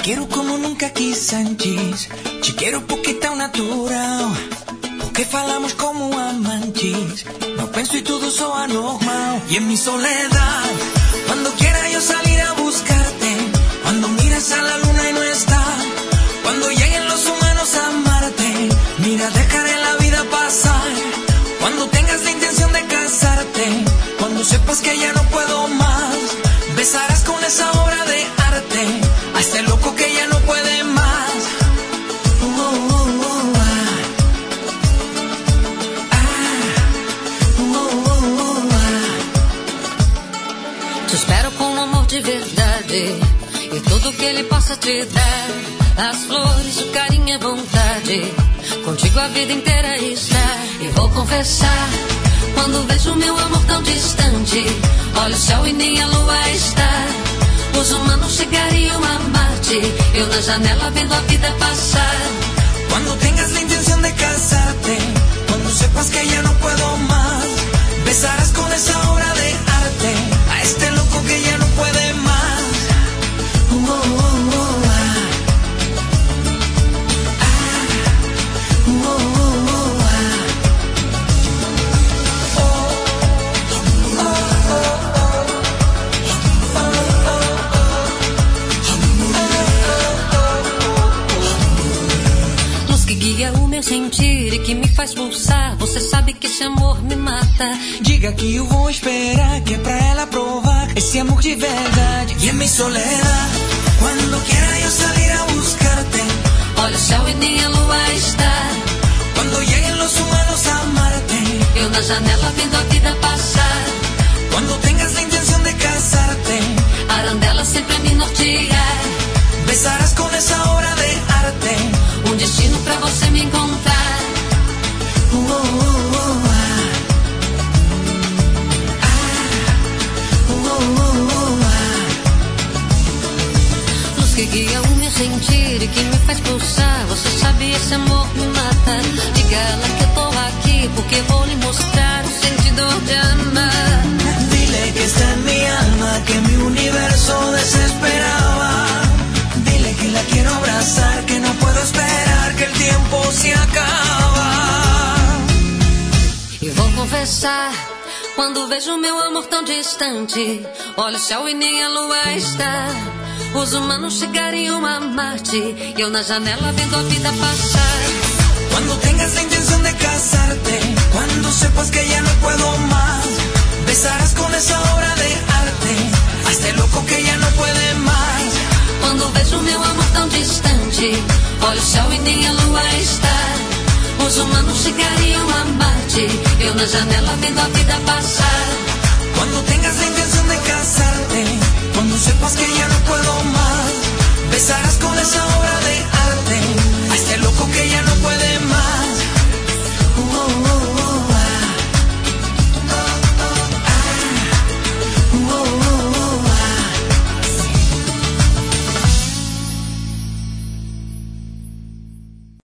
quero como nunca quis antes. Te quero porque é tão natural. Porque falamos como amantes. Não penso e tudo soa normal. E en mi soledad, cuando quiera yo salir a buscarte. Cuando miras a la luna y no está. Cuando lleguen los humanos a amarte. Mira, dejaré la vida pasar. Cuando tengas la intención de casarte. Cuando sepas que ya no puedo más. Besarás con esa obra de arte a este loco que ya no puede más. Te espero com amor de verdade e tudo que ele possa te dar. As flores, o carinho e a vontade. Contigo a vida inteira está. E vou confessar, quando vejo meu amor tão distante, olha o céu e nem a lua está. Os humanos chegariam a amar-te, eu na janela vendo a vida passar. Cuando tengas la intención de casarte, cuando sepas que ya no puedo más, besarás con esa obra de arte a este loco que ya no puede más. Guia o meu sentir e que me faz pulsar. Você sabe que esse amor me mata. Diga que eu vou esperar, que é pra ela provar esse amor de verdade. E en mi soledad, cuando quiera yo salir a buscarte. Olha o céu e nem a lua está. Cuando lleguen los humanos a amarte. Eu na janela vendo a vida passar. Cuando tengas la intención de casarte. A arandela sempre a me nortear. Besarás con esa obra de arte um destino pra você me encontrar. Luz que guia o meu sentir e que me faz pulsar. Você sabe, esse amor me mata. Diga ela que eu tô aqui porque vou lhe mostrar o sentido de amar. Dile que está en mi alma, que mi universo desesperaba. Dile que la quiero abrazar, que no puedo esperar, que el tiempo se acaba. E vou confessar, quando vejo meu amor tão distante, olha o céu e nem a lua está. Os humanos chegariam a amar-te, eu na janela vendo a vida passar. Cuando tengas la intención de casarte, cuando sepas que ya no puedo más, besarás con esa obra de arte a este loco que ya no puede más. Quando vejo meu amor tão distante, olha o céu e nem a lua está. Os humanos chegariam a amar-te, eu na janela vendo a vida passar. Cuando tengas la intención